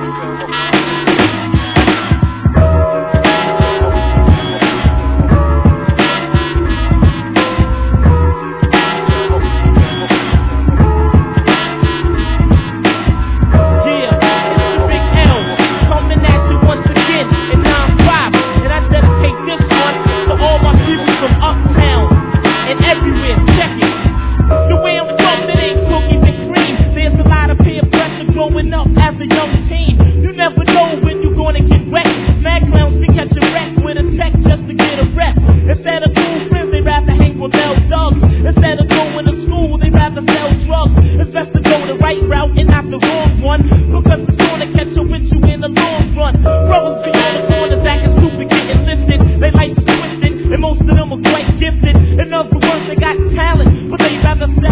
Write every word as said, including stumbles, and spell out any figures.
Most of them are quite gifted. In other words, they got talent, but they rather sell